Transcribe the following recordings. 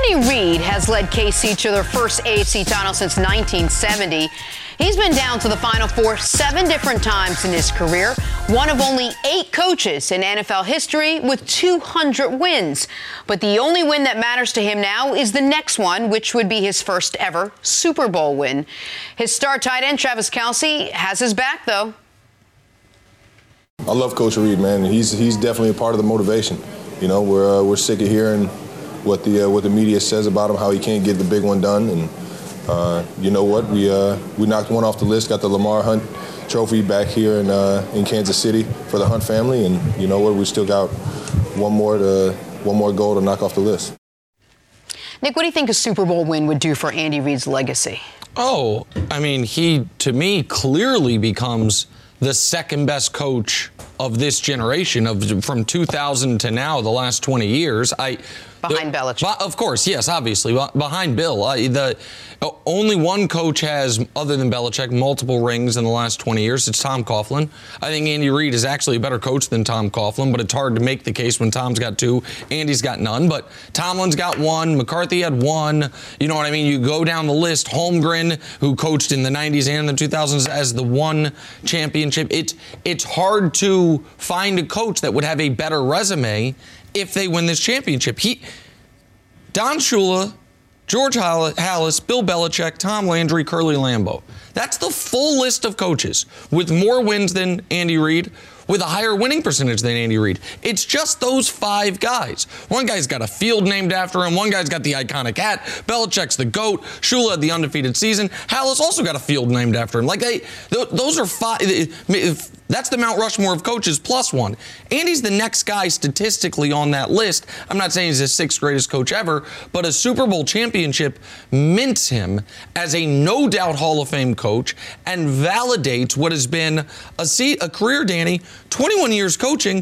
Andy Reid has led KC to their first AFC title since 1970. He's been down to the Final Four 7 different times in his career, one of only 8 coaches in NFL history with 200 wins. But the only win that matters to him now is the next one, which would be his first ever Super Bowl win. His star tight end, Travis Kelce, has his back, though. I love Coach Reid, man. He's definitely a part of the motivation. You know, we're sick of hearing what the media says about him, how he can't get the big one done. And you know what? We knocked one off the list, got the Lamar Hunt Trophy back here in Kansas City for the Hunt family, and you know what? We still got one more goal to knock off the list. Nick, what do you think a Super Bowl win would do for Andy Reid's legacy? Oh, I mean, he, to me, clearly becomes the second best coach of this generation, from 2000 to now, the last 20 years. Behind Belichick. Of course, yes, obviously, behind Bill. Only one coach has, other than Belichick, multiple rings in the last 20 years. It's Tom Coughlin. I think Andy Reid is actually a better coach than Tom Coughlin, but it's hard to make the case when Tom's got 2, Andy's got none. But Tomlin's got 1, McCarthy had 1. You know what I mean? You go down the list. Holmgren, who coached in the 90s and the 2000s, as the 1 championship. It's hard to find a coach that would have a better resume if they win this championship. Don Shula, George Halas, Bill Belichick, Tom Landry, Curly Lambeau. That's the full list of coaches with more wins than Andy Reid, with a higher winning percentage than Andy Reid. It's just those 5 guys. One guy's got a field named after him. One guy's got the iconic hat. Belichick's the GOAT. Shula had the undefeated season. Halas also got a field named after him. Those are 5. That's the Mount Rushmore of coaches plus 1. Andy's the next guy statistically on that list. I'm not saying he's the 6th greatest coach ever, but a Super Bowl championship mints him as a no-doubt Hall of Fame coach and validates what has been a career, Danny, 21 years coaching,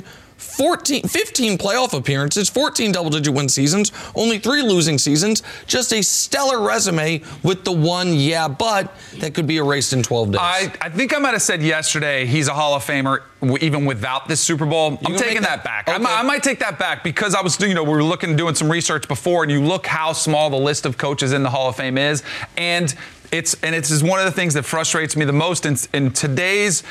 15 playoff appearances, 14 double-digit win seasons, only 3 losing seasons, just a stellar resume with the one but that could be erased in 12 days. I think I might have said yesterday he's a Hall of Famer even without this Super Bowl. I'm taking that back. Okay. I might take that back because I was, we were doing some research before, and you look how small the list of coaches in the Hall of Fame is, and it's one of the things that frustrates me the most in today's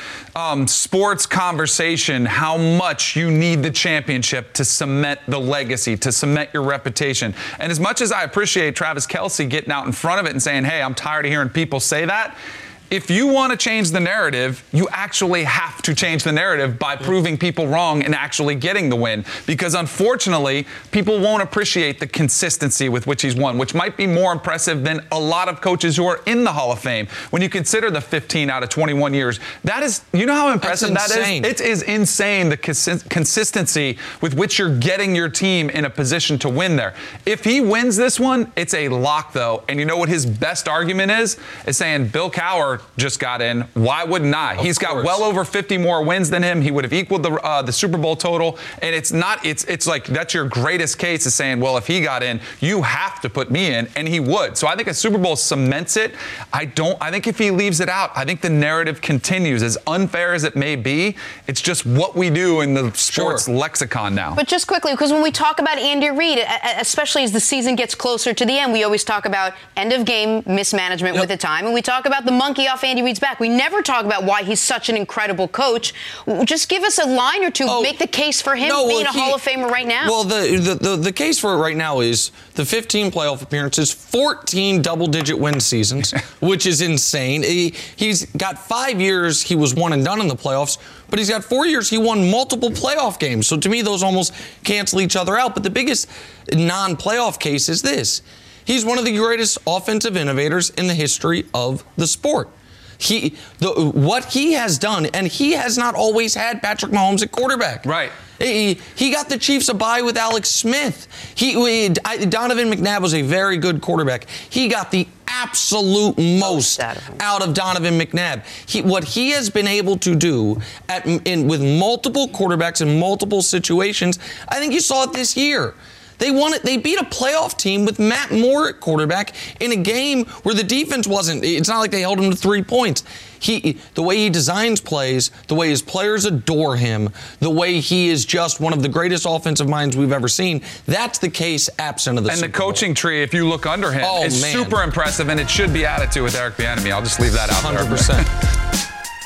sports conversation, how much you need the championship to cement the legacy, to cement your reputation. And as much as I appreciate Travis Kelce getting out in front of it and saying, hey, I'm tired of hearing people say that, if you want to change the narrative, you actually have to change the narrative by proving people wrong and actually getting the win. Because unfortunately, people won't appreciate the consistency with which he's won, which might be more impressive than a lot of coaches who are in the Hall of Fame. When you consider the 15 out of 21 years, that is, you know how impressive that is? It is insane, the consistency with which you're getting your team in a position to win there. If he wins this one, it's a lock, though. And you know what his best argument is? Is saying Bill Cowher just got in. Why wouldn't I? He's got well over 50 more wins than him. He would have equaled the Super Bowl total. And it's like that's your greatest case, is saying, well, if he got in, you have to put me in, and he would. So I think a Super Bowl cements it. I think if he leaves it out, I think the narrative continues. As unfair as it may be, it's just what we do in the sports lexicon now. But just quickly, because when we talk about Andy Reid, especially as the season gets closer to the end, we always talk about end of game mismanagement with the time, and we talk about the monkey off Andy Reid's back. We never talk about why he's such an incredible coach. Just give us a line or two, make the case for him being a Hall of Famer right now. Well, the case for it right now is the 15 playoff appearances, 14 double-digit win seasons, which is insane. He's got 5 years he was one and done in the playoffs, but he's got 4 years he won multiple playoff games. So to me, those almost cancel each other out. But the biggest non-playoff case is this. He's one of the greatest offensive innovators in the history of the sport. What he has done, and he has not always had Patrick Mahomes at quarterback. Right. He got the Chiefs a bye with Alex Smith. Donovan McNabb was a very good quarterback. He got the absolute most out of Donovan McNabb. What he has been able to do with multiple quarterbacks in multiple situations, I think you saw it this year. They won it. They beat a playoff team with Matt Moore at quarterback in a game where the defense wasn't. It's not like they held him to 3 points. The way he designs plays, the way his players adore him, the way he is just one of the greatest offensive minds we've ever seen. That's the case absent of the Super Bowl. And the coaching tree, if you look under him, is super impressive, and it should be added to with Eric Bieniemy. I'll just leave that out 100%.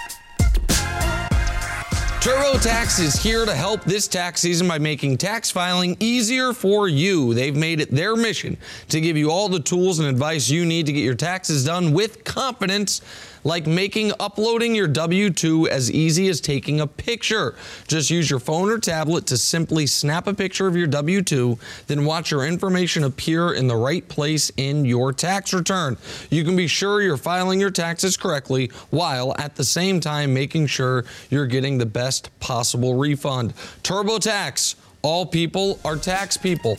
TurboTax is here to help this tax season by making tax filing easier for you. They've made it their mission to give you all the tools and advice you need to get your taxes done with confidence, like making uploading your W-2 as easy as taking a picture. Just use your phone or tablet to simply snap a picture of your W-2, then watch your information appear in the right place in your tax return. You can be sure you're filing your taxes correctly while at the same time making sure you're getting the best possible refund. TurboTax. All people are tax people.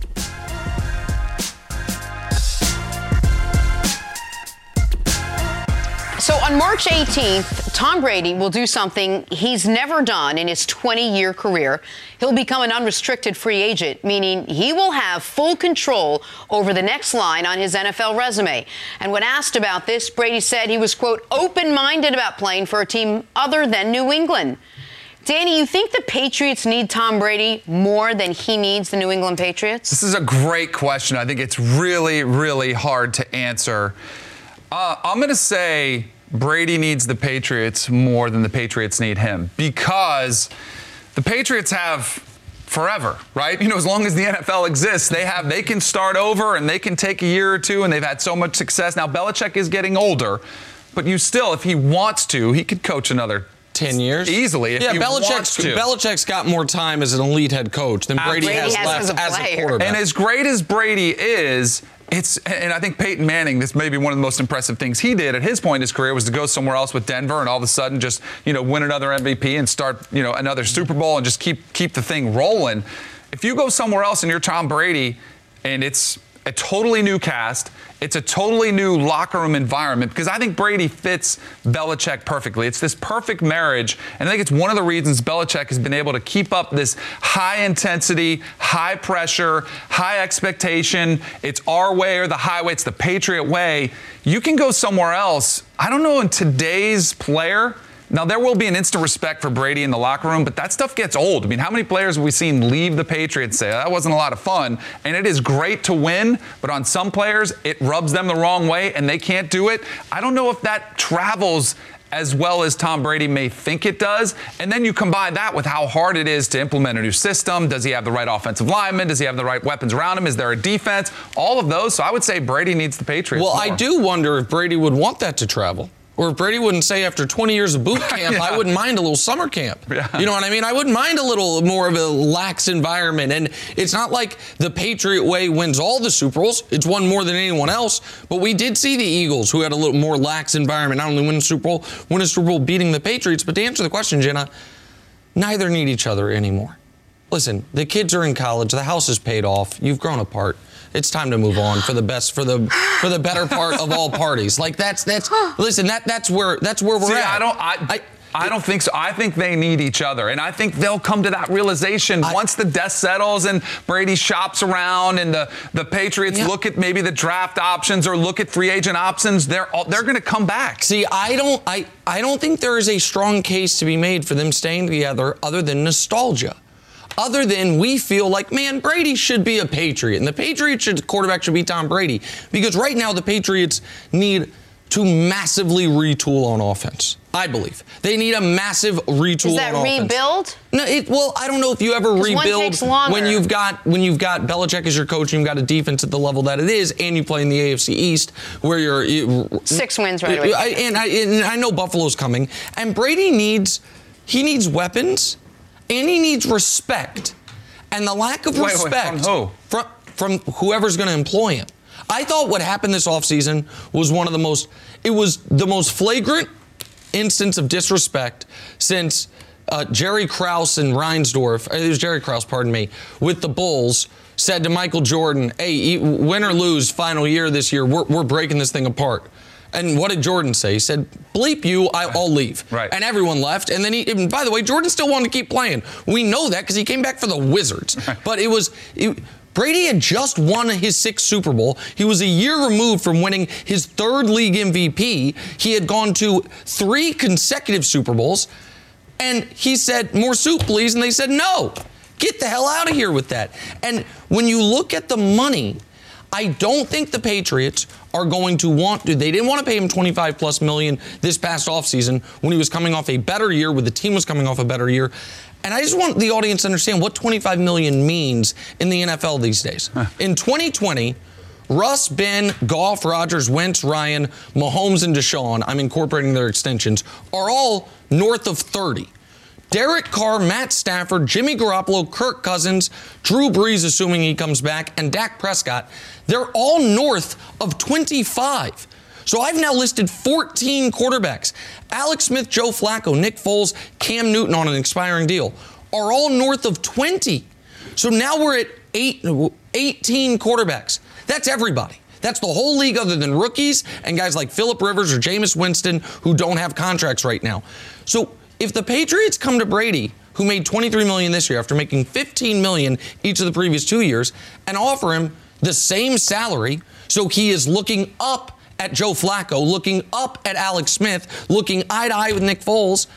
So on March 18th, Tom Brady will do something he's never done in his 20-year career. He'll become an unrestricted free agent, meaning he will have full control over the next line on his NFL resume. And when asked about this, Brady said he was, quote, open-minded about playing for a team other than New England. Danny, you think the Patriots need Tom Brady more than he needs the New England Patriots? This is a great question. I think it's really, really hard to answer. I'm going to say Brady needs the Patriots more than the Patriots need him, because the Patriots have forever, right? You know, as long as the NFL exists, they can start over and they can take a year or two, and they've had so much success. Now, Belichick is getting older, but you still, if he wants to, he could coach another 10 years? Easily, if he wants to. Belichick's got more time as an elite head coach than Brady has left as a quarterback. And as great as Brady is, and I think Peyton Manning, this may be one of the most impressive things he did at his point in his career, was to go somewhere else with Denver and all of a sudden just, win another MVP and start, another Super Bowl and just keep the thing rolling. If you go somewhere else and you're Tom Brady and it's a totally new cast, it's a totally new locker room environment, because I think Brady fits Belichick perfectly. It's this perfect marriage, and I think it's one of the reasons Belichick has been able to keep up this high intensity, high pressure, high expectation. It's our way or the highway. It's the Patriot way. You can go somewhere else. I don't know, in today's player, now, there will be an instant respect for Brady in the locker room, but that stuff gets old. I mean, how many players have we seen leave the Patriots say, that wasn't a lot of fun? And it is great to win, but on some players, it rubs them the wrong way and they can't do it. I don't know if that travels as well as Tom Brady may think it does. And then you combine that with how hard it is to implement a new system. Does he have the right offensive linemen? Does he have the right weapons around him? Is there a defense? All of those. So I would say Brady needs the Patriots more. I do wonder if Brady would want that to travel. Or if Brady wouldn't say after 20 years of boot camp, I wouldn't mind a little summer camp. Yeah. You know what I mean? I wouldn't mind a little more of a lax environment. And it's not like the Patriot way wins all the Super Bowls. It's won more than anyone else. But we did see the Eagles, who had a little more lax environment, not only win a Super Bowl beating the Patriots. But to answer the question, Jenna, neither need each other anymore. Listen, the kids are in college. The house is paid off. You've grown apart. It's time to move on for the better part of all parties. Like that's listen, that's where we're at. I don't think so. I think they need each other, and I think they'll come to that realization once the dust settles and Brady shops around and the Patriots look at maybe the draft options or look at free agent options. They're going to come back. See, I don't think there is a strong case to be made for them staying together other than nostalgia. Other than we feel like, man, Brady should be a Patriot, and the quarterback should be Tom Brady. Because right now the Patriots need to massively retool on offense, I believe. They need a massive retool on offense. Is that rebuild? No, I don't know if you ever rebuild when you've got Belichick as your coach and you've got a defense at the level that it is, and you play in the AFC East where you're 6 wins right away. I know Buffalo's coming, and Brady needs weapons. And he needs respect. And the lack of respect from whoever's going to employ him. I thought what happened this offseason was the most flagrant instance of disrespect since Jerry Krause and Reinsdorf, it was Jerry Krause, pardon me, with the Bulls, said to Michael Jordan, hey, win or lose final year this year, we're breaking this thing apart. And what did Jordan say? He said, bleep you, I'll leave. Right. And everyone left. And then by the way, Jordan still wanted to keep playing. We know that because he came back for the Wizards. Right. But Brady had just won his 6th Super Bowl. He was a year removed from winning his 3rd league MVP. He had gone to 3 consecutive Super Bowls. And he said, more soup, please. And they said, no, get the hell out of here with that. And when you look at the money, I don't think the Patriots are going to want to. They didn't want to pay him $25+ million this past offseason when he was coming off a better year, when the team was coming off a better year. And I just want the audience to understand what $25 million means in the NFL these days. In 2020, Russ, Ben, Goff, Rodgers, Wentz, Ryan, Mahomes, and Deshaun, I'm incorporating their extensions, are all north of 30. Derek Carr, Matt Stafford, Jimmy Garoppolo, Kirk Cousins, Drew Brees, assuming he comes back, and Dak Prescott, they're all north of 25. So I've now listed 14 quarterbacks. Alex Smith, Joe Flacco, Nick Foles, Cam Newton on an expiring deal are all north of 20. So now we're at 18 quarterbacks. That's everybody. That's the whole league other than rookies and guys like Phillip Rivers or Jameis Winston who don't have contracts right now. So if the Patriots come to Brady, who made $23 million this year after making $15 million each of the previous 2 years, and offer him the same salary, so he is looking up at Joe Flacco, looking up at Alex Smith, looking eye to eye with Nick Foles,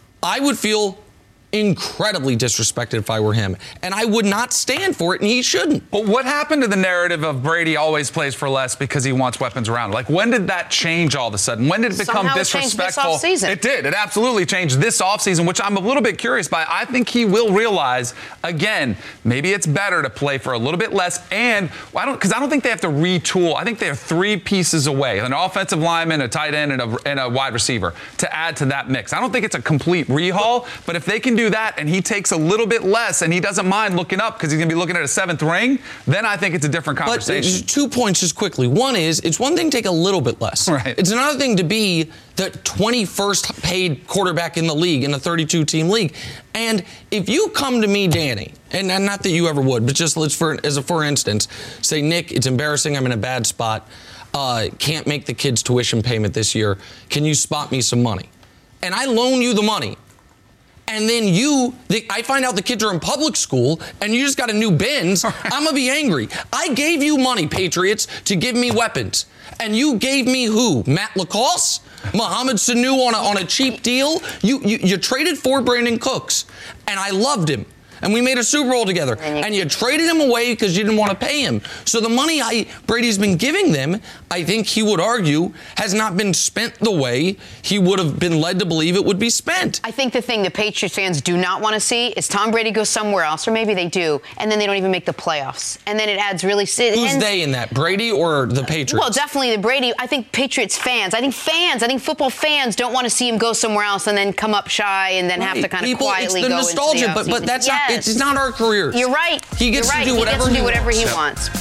I would feel incredibly disrespected if I were him. And I would not stand for it, and he shouldn't. But what happened to the narrative of Brady always plays for less because he wants weapons around? Like, when did that change all of a sudden? When did it become disrespectful? It changed this offseason. It did. It absolutely changed this offseason, which I'm a little bit curious by. I think he will realize, again, maybe it's better to play for a little bit less. And I don't think they have to retool. I think they're 3 pieces away: an offensive lineman, a tight end, and a wide receiver to add to that mix. I don't think it's a complete rehaul, but if they can do that and he takes a little bit less and he doesn't mind looking up because he's going to be looking at a 7th ring, then I think it's a different conversation. But 2 points just quickly. One is, it's one thing to take a little bit less. Right. It's another thing to be the 21st paid quarterback in the league, in a 32-team league. And if you come to me, Danny, and not that you ever would, but just for instance, say, Nick, it's embarrassing, I'm in a bad spot, can't make the kids' tuition payment this year, can you spot me some money? And I loan you the money. And then I find out the kids are in public school and you just got a new Benz, I'm going to be angry. I gave you money, Patriots, to give me weapons. And you gave me who? Matt Lacoste? Mohamed Sanu on a cheap deal? You traded for Brandon Cooks, and I loved him. And we made a Super Bowl together. And you traded him away because you didn't want to pay him. So the money Brady's been giving them, I think he would argue, has not been spent the way he would have been led to believe it would be spent. I think the thing the Patriots fans do not want to see is Tom Brady go somewhere else, or maybe they do, and then they don't even make the playoffs. And then it adds really... Who's they in that, Brady or the Patriots? Well, definitely the Brady. I think Patriots fans, I think football fans don't want to see him go somewhere else and then come up shy and then have to kind of quietly go into the offseason. It's the nostalgia, but that's not... It's not our careers. You're right. He gets to do whatever he wants.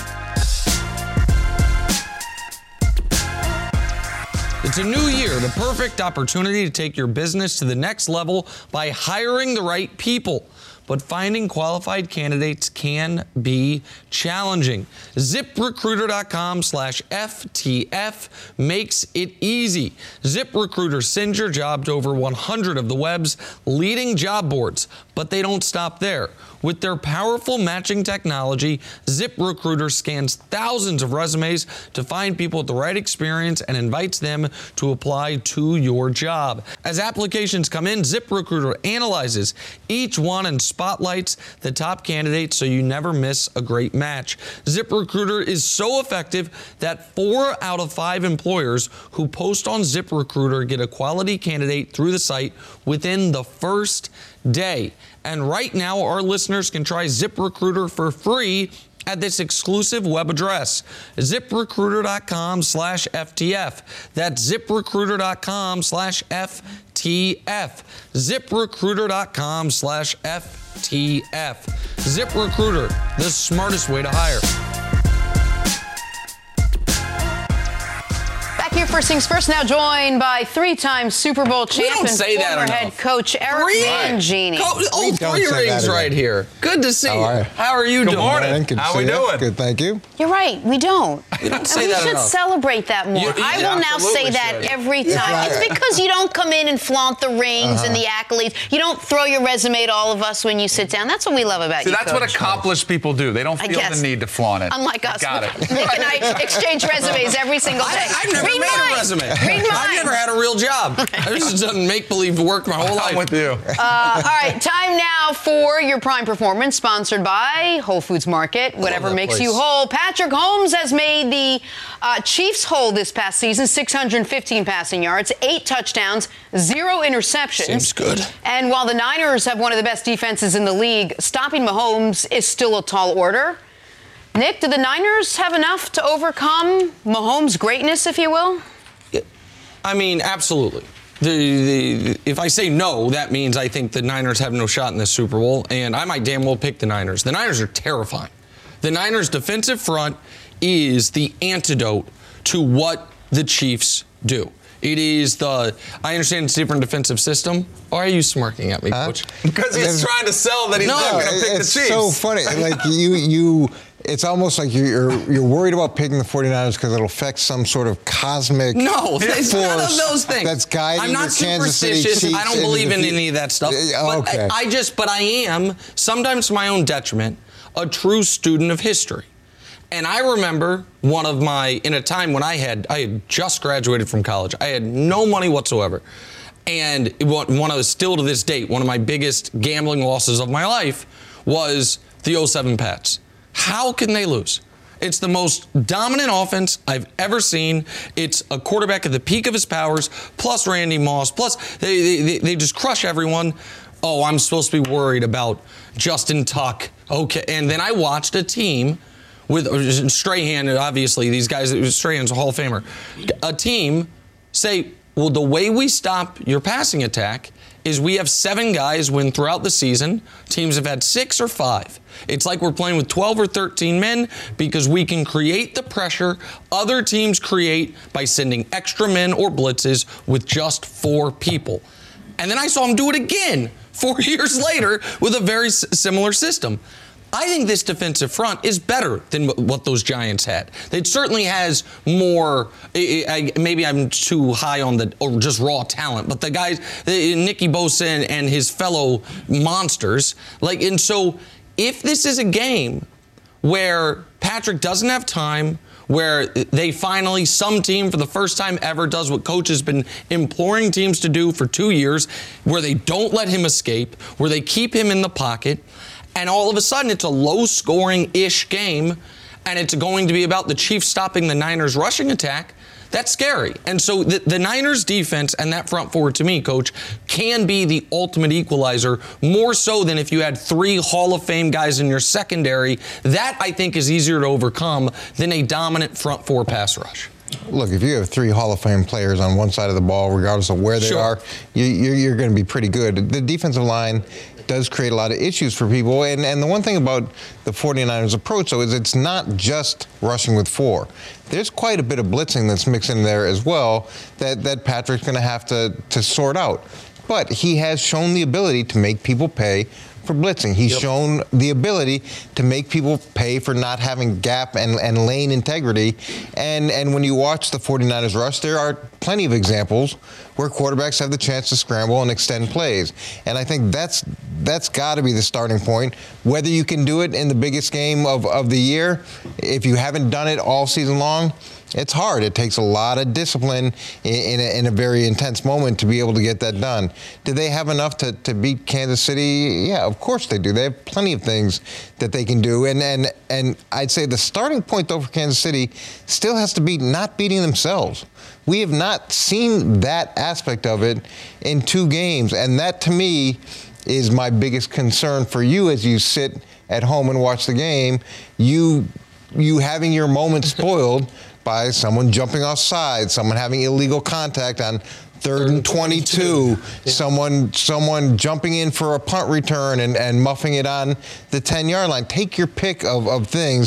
It's a new year, the perfect opportunity to take your business to the next level by hiring the right people. But finding qualified candidates can be challenging. ZipRecruiter.com/FTF makes it easy. ZipRecruiter sends your job to over 100 of the web's leading job boards, but they don't stop there. With their powerful matching technology, ZipRecruiter scans thousands of resumes to find people with the right experience and invites them to apply to your job. As applications come in, ZipRecruiter analyzes each one and spotlights the top candidates so you never miss a great match. ZipRecruiter is so effective that 4 out of 5 employers who post on ZipRecruiter get a quality candidate through the site within the first day. And right now, our listeners can try ZipRecruiter for free at this exclusive web address, ZipRecruiter.com/FTF. That's ZipRecruiter.com/FTF. ZipRecruiter.com/FTF. ZipRecruiter, the smartest way to hire. here first things first. Now joined by three-time Super Bowl champion, former head coach Eric Mangini. Three rings right here. Good to see you. How are you doing? Good morning. How are we doing? Good, thank you. You're right. We don't. You don't say and we that should enough. celebrate that more. I will now say that every time. It's because you don't come in and flaunt the rings and the accolades. You don't throw your resume at all of us when you sit down. That's what we love about you, that's Coach. what accomplished people do. They don't feel the need to flaunt it. Unlike us. Got it. Nick and I exchange resumes every single day. I've never made a resume. I've never had a real job. I've just done make-believe work my whole life. I'm with you. All right, time now for your prime performance, sponsored by Whole Foods Market. Whatever makes you whole. Patrick Mahomes has made the Chiefs whole this past season. 615 passing yards, 8 touchdowns, 0 interceptions. Seems good. And while the Niners have one of the best defenses in the league, stopping Mahomes is still a tall order. Nick, do the Niners have enough to overcome Mahomes' greatness, if you will? I mean, absolutely. If I say no, that means I think the Niners have no shot in this Super Bowl, and I might damn well pick the Niners. The Niners are terrifying. The Niners' defensive front is the antidote to what the Chiefs do. It is I understand it's a different defensive system. Why are you smirking at me, Coach? Because he's trying to sell that he's not going to pick the Chiefs. It's so funny. Like it's almost like you're worried about picking the 49ers because it'll affect some sort of cosmic it's force none of those things. That's guiding I'm not your Kansas City superstitious. Chiefs. I don't believe in any of that stuff. Okay. But I am, sometimes to my own detriment, a true student of history. And I remember in a time when I had just graduated from college. I had no money whatsoever. And one of still to this date, one of my biggest gambling losses of my life was the 07 Pats. How can they lose? It's the most dominant offense I've ever seen. It's a quarterback at the peak of his powers, plus Randy Moss, plus they just crush everyone. Oh, I'm supposed to be worried about Justin Tuck. Okay, and then I watched a team with Strahan, obviously, these guys, Strahan's a Hall of Famer. A team say, well, the way we stop your passing attack is we have 7 guys when throughout the season, teams have had 6 or 5. It's like we're playing with 12 or 13 men because we can create the pressure other teams create by sending extra men or blitzes with just 4 people. And then I saw him do it again 4 years later with a very similar system. I think this defensive front is better than what those Giants had. It certainly has more, maybe I'm too high on just raw talent, but the guys, Nicky Bosa and his fellow monsters, and so if this is a game where Patrick doesn't have time, where they finally, some team for the first time ever does what coach has been imploring teams to do for 2 years, where they don't let him escape, where they keep him in the pocket, and all of a sudden it's a low-scoring-ish game, and it's going to be about the Chiefs stopping the Niners' rushing attack. That's scary. And so the Niners' defense and that front four, to me, Coach, can be the ultimate equalizer, more so than if you had 3 Hall of Fame guys in your secondary. That, I think, is easier to overcome than a dominant front four pass rush. Look, if you have 3 Hall of Fame players on one side of the ball, regardless of where they are, you're going to be pretty good. The defensive line does create a lot of issues for people. And the one thing about the 49ers approach, though, is it's not just rushing with 4. There's quite a bit of blitzing that's mixed in there as well that Patrick's going to have to sort out. But he has shown the ability to make people pay for blitzing. He's shown the ability to make people pay for not having gap and lane integrity. And when you watch the 49ers rush, there are plenty of examples where quarterbacks have the chance to scramble and extend plays. And I think that's got to be the starting point. Whether you can do it in the biggest game of the year, if you haven't done it all season long, it's hard. It takes a lot of discipline in a very intense moment to be able to get that done. Do they have enough to beat Kansas City? Yeah, of course they do. They have plenty of things that they can do. And I'd say the starting point, though, for Kansas City still has to be not beating themselves. We have not seen that aspect of it in 2 games. And that, to me, is my biggest concern for you as you sit at home and watch the game. You having your moment spoiled by someone jumping offside, someone having illegal contact on 3rd and 22, someone jumping in for a punt return and muffing it on the 10-yard line. Take your pick of things.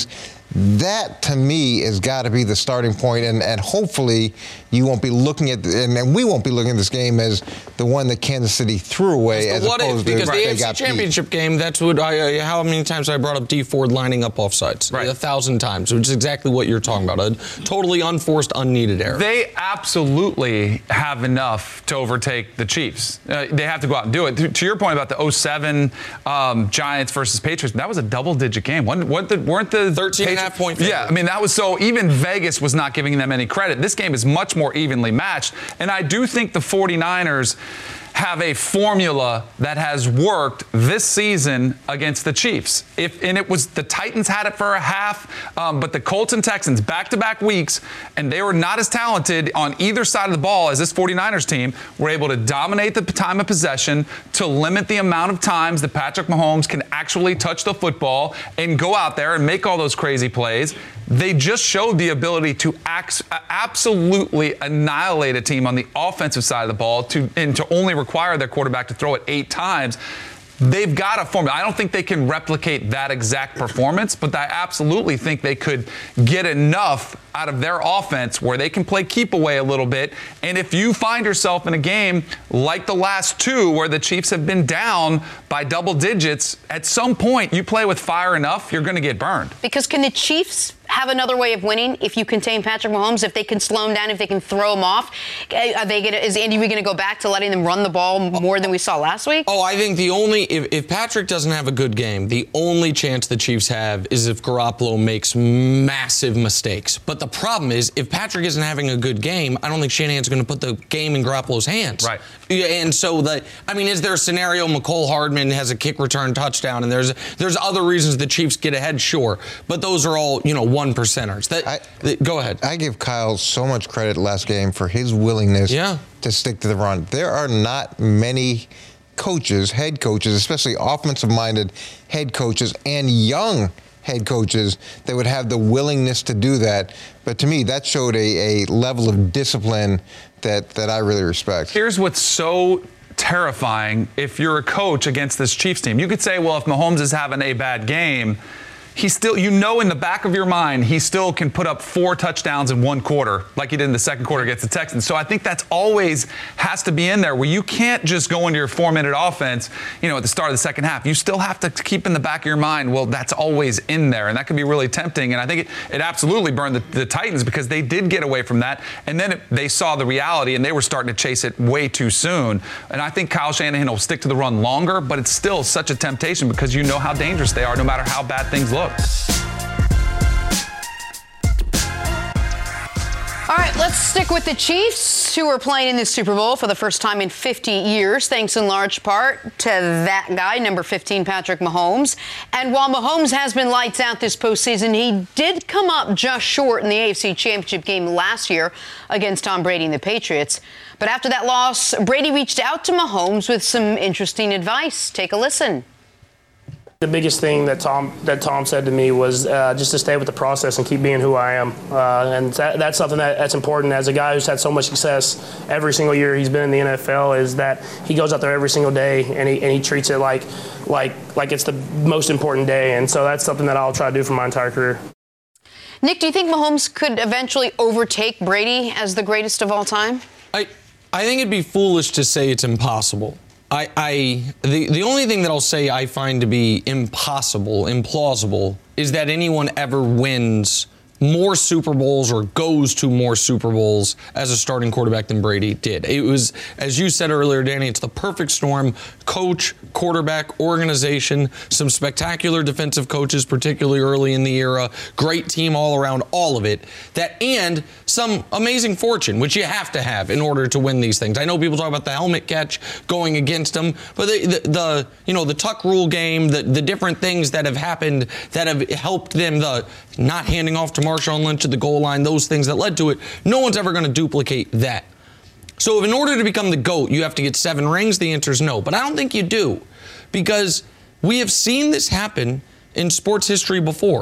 That, to me, has got to be the starting point, and hopefully you won't be looking at, and we won't be looking at this game as the one that Kansas City threw away, as opposed to because the they AFC got Championship beat. game, that's what how many times I brought up D Ford lining up offsides? Right. 1,000 times, which is exactly what you're talking about. A totally unforced, unneeded error. They absolutely have enough to overtake the Chiefs. They have to go out and do it. To your point about the 2007 Giants versus Patriots, that was a double-digit game. weren't the 13.5 point favorite. Yeah, I mean, that was so even Vegas was not giving them any credit. This game is much more evenly matched. And I do think the 49ers have a formula that has worked this season against the Chiefs. And it was the Titans had it for a half, but the Colts and Texans back-to-back weeks, and they were not as talented on either side of the ball as this 49ers team, were able to dominate the time of possession, to limit the amount of times that Patrick Mahomes can actually touch the football and go out there and make all those crazy plays. They just showed the ability to absolutely annihilate a team on the offensive side of the ball and to only require their quarterback to throw it 8 times. They've got a formula. I don't think they can replicate that exact performance, but I absolutely think they could get enough out of their offense where they can play keep away a little bit. And if you find yourself in a game like the last 2 where the Chiefs have been down by double digits, at some point you play with fire enough, you're going to get burned. Because can the Chiefs have another way of winning if you contain Patrick Mahomes, if they can slow him down, if they can throw him off? Is Andy Reid going to go back to letting them run the ball more than we saw last week? Oh, I think if Patrick doesn't have a good game, the only chance the Chiefs have is if Garoppolo makes massive mistakes. But the problem is, if Patrick isn't having a good game, I don't think Shanahan's going to put the game in Garoppolo's hands. Right. And so, is there a scenario Mecole Hardman has a kick return touchdown, and there's other reasons the Chiefs get ahead? Sure. But those are all, 1%ers. Go ahead. I give Kyle so much credit last game for his willingness to stick to the run. There are not many coaches, head coaches, especially offensive-minded head coaches and young head coaches that would have the willingness to do that. But to me, that showed a level of discipline that I really respect. Here's what's so terrifying if you're a coach against this Chiefs team. You could say, well, if Mahomes is having a bad game, he still, in the back of your mind, he still can put up 4 touchdowns in 1 quarter, like he did in the second quarter against the Texans. So I think that's always has to be in there, where you can't just go into your 4-minute offense, at the start of the second half. You still have to keep in the back of your mind, well, that's always in there, and that can be really tempting. And I think it absolutely burned the Titans, because they did get away from that, and then they saw the reality, and they were starting to chase it way too soon. And I think Kyle Shanahan will stick to the run longer, but it's still such a temptation because you know how dangerous they are, no matter how bad things look. All right, let's stick with the Chiefs, who are playing in the Super Bowl for the first time in 50 years, thanks in large part to that guy, number 15, Patrick Mahomes. And while Mahomes has been lights out this postseason, he did come up just short in the AFC Championship game last year against Tom Brady and the Patriots. But after that loss, Brady reached out to Mahomes with some interesting advice. Take a listen. The biggest thing that Tom said to me was just to stay with the process and keep being who I am. And that's something that's important as a guy who's had so much success every single year he's been in the NFL, is that he goes out there every single day and he treats it like it's the most important day. And so that's something that I'll try to do for my entire career. Nick, do you think Mahomes could eventually overtake Brady as the greatest of all time? I think it'd be foolish to say it's impossible. The only thing that I'll say I find to be implausible, is that anyone ever wins more Super Bowls or goes to more Super Bowls as a starting quarterback than Brady did. It was, as you said earlier, Danny, it's the perfect storm. Coach, quarterback, organization, some spectacular defensive coaches, particularly early in the era, great team all around, all of it. And some amazing fortune, which you have to have in order to win these things. I know people talk about the helmet catch going against them, but the tuck rule game, the different things that have happened that have helped them, the not handing off to Marshawn Lynch at the goal line, those things that led to it, no one's ever going to duplicate that. So if in order to become the GOAT, you have to get 7 rings, the answer is no. But I don't think you do, because we have seen this happen in sports history before.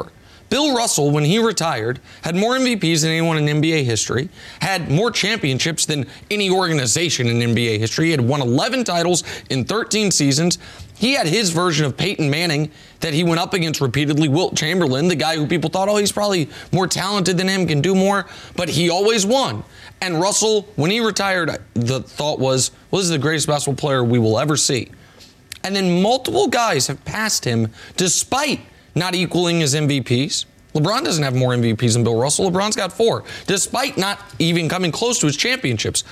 Bill Russell, when he retired, had more MVPs than anyone in NBA history, had more championships than any organization in NBA history. He had won 11 titles in 13 seasons. He had his version of Peyton Manning that he went up against repeatedly. Wilt Chamberlain, the guy who people thought, oh, he's probably more talented than him, can do more, but he always won. And Russell, when he retired, the thought was, well, this is the greatest basketball player we will ever see. And then multiple guys have passed him despite not equaling his MVPs. LeBron doesn't have more MVPs than Bill Russell. LeBron's got 4, despite not even coming close to his championships.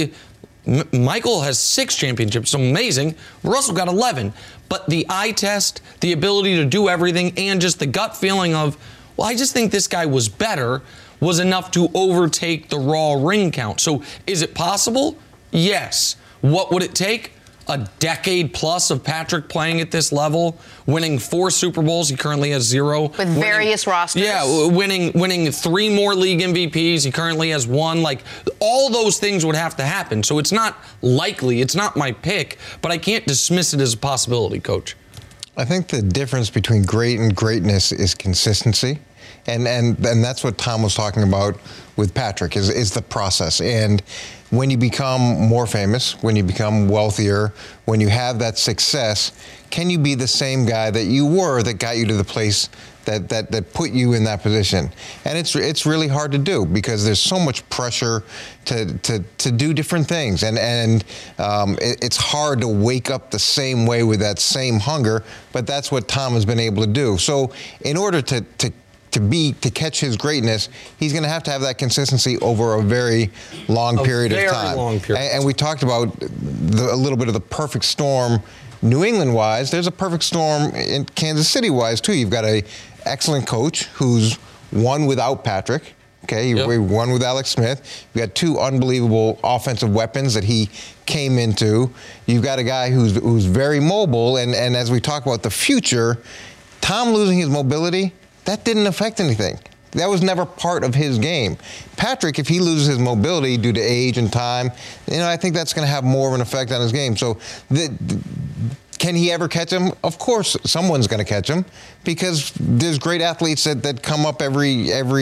Michael has 6 championships, amazing. Russell got 11. But the eye test, the ability to do everything, and just the gut feeling of, well, I just think this guy was better, was enough to overtake the raw ring count. So is it possible? Yes. What would it take? A decade plus of Patrick playing at this level, winning 4 Super Bowls. He currently has 0. With various rosters. Yeah, winning 3 more league MVPs. He currently has 1. Like, all those things would have to happen. So it's not likely. It's not my pick, but I can't dismiss it as a possibility, Coach. I think the difference between great and greatness is consistency. And that's what Tom was talking about with Patrick, is the process. And when you become more famous, when you become wealthier, when you have that success, can you be the same guy that you were that got you to the place that put you in that position? And it's really hard to do because there's so much pressure to do different things. And it's hard to wake up the same way with that same hunger, but that's what Tom has been able to do. So in order to catch his greatness, he's going to have that consistency over a very long period of time. And we talked about a little bit of the perfect storm New England-wise. There's a perfect storm in Kansas City-wise, too. You've got an excellent coach who's won without Patrick. Okay, we won with Alex Smith. You've got 2 unbelievable offensive weapons that he came into. You've got a guy who's very mobile. And as we talk about the future, Tom losing his mobility, that didn't affect anything. That was never part of his game. Patrick, if he loses his mobility due to age and time, I think that's going to have more of an effect on his game. So can he ever catch him? Of course, someone's going to catch him because there's great athletes that come up every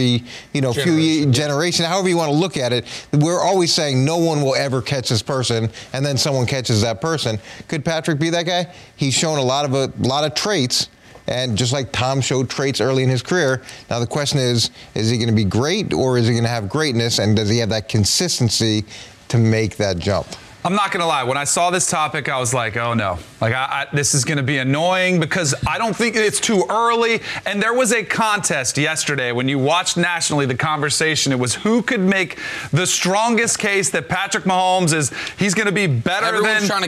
few generation. However you want to look at it, we're always saying no one will ever catch this person, and then someone catches that person. Could Patrick be that guy? He's shown a lot of traits. And just like Tom showed traits early in his career, now the question is he going to be great or is he going to have greatness, and does he have that consistency to make that jump? I'm not going to lie. When I saw this topic, I was like, oh, no. This is going to be annoying because I don't think it's too early. And there was a contest yesterday when you watched nationally the conversation. It was who could make the strongest case that Patrick Mahomes he's going to be better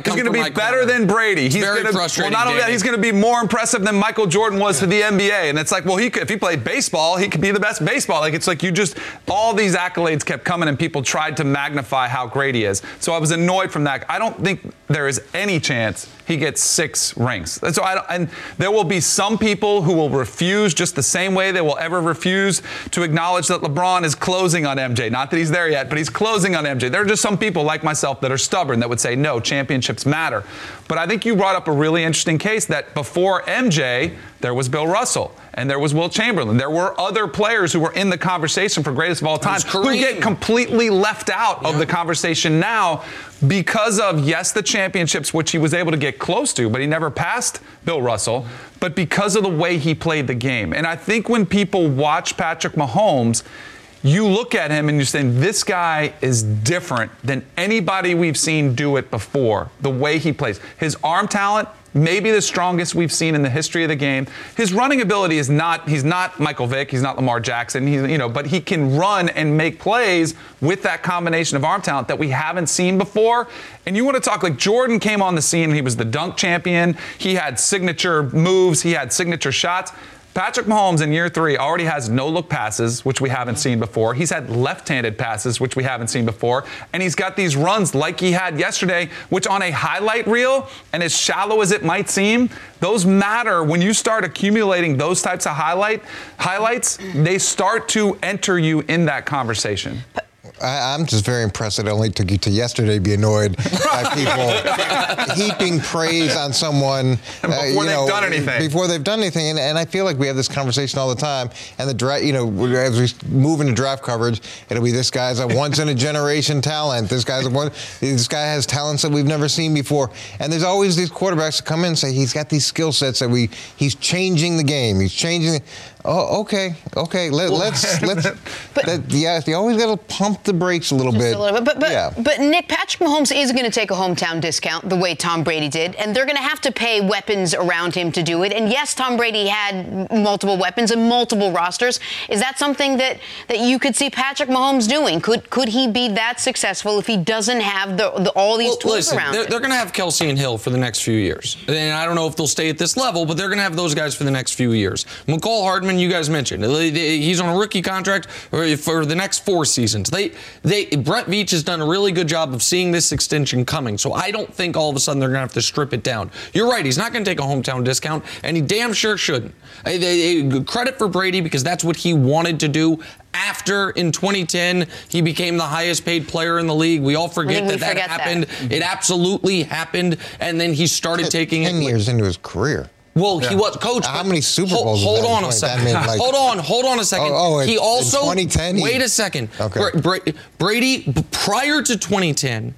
than Brady. He's very frustrating. Well, not only that, he's going to be more impressive than Michael Jordan was to the NBA. And it's like, well, if he played baseball, he could be the best baseball. It's like all these accolades kept coming and people tried to magnify how great he is. So I was annoyed from that. I don't think there is any chance he gets 6 rings. And there will be some people who will refuse just the same way they will ever refuse to acknowledge that LeBron is closing on MJ. Not that he's there yet, but he's closing on MJ. There are just some people like myself that are stubborn that would say, no, championships matter. But I think you brought up a really interesting case that before MJ, there was Bill Russell and there was Wilt Chamberlain. There were other players who were in the conversation for greatest of all time who get completely left out of the conversation now because of, yes, the championships, which he was able to get close to, but he never passed Bill Russell, but because of the way he played the game. And I think when people watch Patrick Mahomes, you look at him and you're saying, this guy is different than anybody we've seen do it before, the way he plays. His arm talent, maybe the strongest we've seen in the history of the game. His running ability he's not Michael Vick, he's not Lamar Jackson, but he can run and make plays with that combination of arm talent that we haven't seen before. And you want to talk like Jordan came on the scene, he was the dunk champion, he had signature moves, he had signature shots. Patrick Mahomes in year 3 already has no-look passes, which we haven't seen before. He's had left-handed passes, which we haven't seen before. And he's got these runs like he had yesterday, which on a highlight reel, and as shallow as it might seem, those matter. When you start accumulating those types of highlights, they start to enter you in that conversation. I'm just very impressed that it only took you to yesterday to be annoyed by people heaping praise on someone before they've done anything. Before they've done anything, and I feel like we have this conversation all the time. And the draft, as we move into draft coverage, it'll be this guy's a once in a generation talent. This guy has talents that we've never seen before. And there's always these quarterbacks that come in and say he's got these skill sets that he's changing the game. He's changing. Oh, okay. Let's. You always got to pump the brakes a little bit. But Nick, Patrick Mahomes is going to take a hometown discount the way Tom Brady did, and they're going to have to pay weapons around him to do it. And yes, Tom Brady had multiple weapons and multiple rosters. Is that something that you could see Patrick Mahomes doing? Could he be that successful if he doesn't have all these tools around him? They're going to have Kelsey and Hill for the next few years. And I don't know if they'll stay at this level, but they're going to have those guys for the next few years. McCall Hardman, you guys mentioned, he's on a rookie contract for the next 4 seasons. Brett Veach has done a really good job of seeing this extension coming, so I don't think all of a sudden they're going to have to strip it down. You're right, he's not going to take a hometown discount, and he damn sure shouldn't. Credit for Brady, because that's what he wanted to do. After, in 2010, he became the highest paid player in the league. We all forget that happened. It absolutely happened, and then he started taking 10 years into his career. Well, he was coach. How many Super Bowls? Hold on a second. Hold on a second. He also in 2010. Wait a second. Okay. Brady, prior to 2010,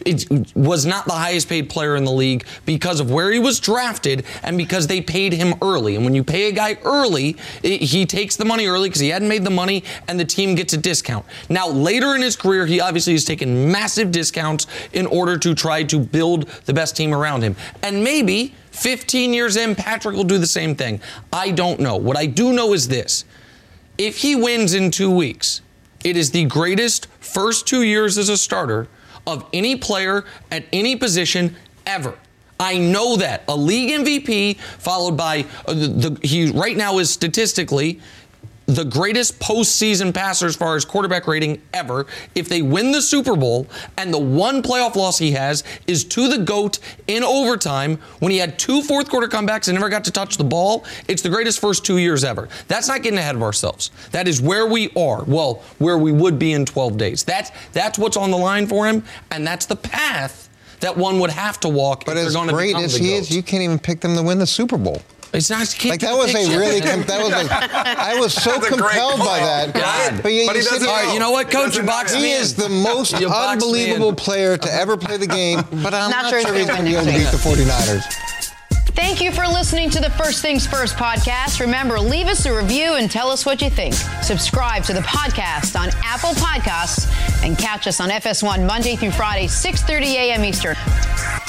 was not the highest paid player in the league because of where he was drafted and because they paid him early. And when you pay a guy early, he takes the money early because he hadn't made the money, and the team gets a discount. Now, later in his career, he obviously has taken massive discounts in order to try to build the best team around him. And maybe 15 years in, Patrick will do the same thing. I don't know. What I do know is this. If he wins in 2 weeks, it is the greatest first 2 years as a starter of any player at any position ever. I know that. A league MVP followed by, he right now is statistically the greatest postseason passer as far as quarterback rating ever. If they win the Super Bowl, and the one playoff loss he has is to the GOAT in overtime when he had 2 fourth-quarter comebacks and never got to touch the ball, it's the greatest first 2 years ever. That's not getting ahead of ourselves. That is where we are. Well, where we would be in 12 days. That's what's on the line for him, and that's the path that one would have to walk if they're going to become the GOAT. But as great as he is, you can't even pick them to win the Super Bowl. It's not like that was a really I was so compelled by that. But he doesn't know. All right, you know what, Coach? You boxed me in. He is the most unbelievable player to ever play the game, but I'm not sure he's going to be able to beat the 49ers. Thank you for listening to the First Things First podcast. Remember, leave us a review and tell us what you think. Subscribe to the podcast on Apple Podcasts and catch us on FS1 Monday through Friday, 6:30 a.m. Eastern.